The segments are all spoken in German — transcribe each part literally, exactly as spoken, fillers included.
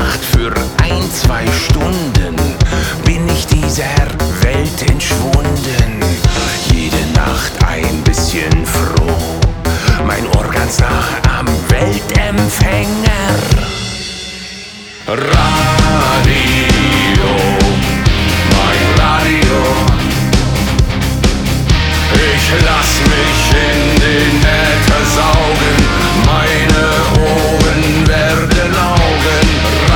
Nacht für ein, zwei Stunden bin ich dieser Welt entschwunden. Jede Nacht ein bisschen froh, mein Ohr ganz nah am Weltempfänger. Radio, mein Radio, ich lass mich in den Äther saugen, meine Ohren werden Augen.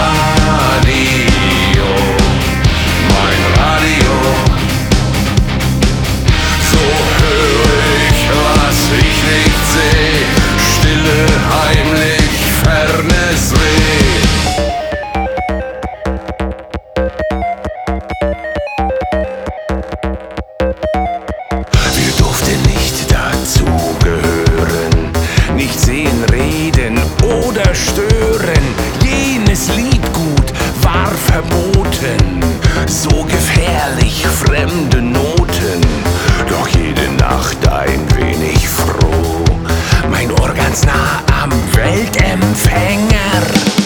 Radio, mein Radio, so höre ich, was ich nicht seh, stille, heimlich, fernes Reh. Wir durften nicht dazugehören, nicht sehen, reden oder stören. Jenes Liedgut war verboten, so gefährlich fremde Noten. Doch jede Nacht ein wenig froh, mein Ohr ganz nah am Weltempfänger.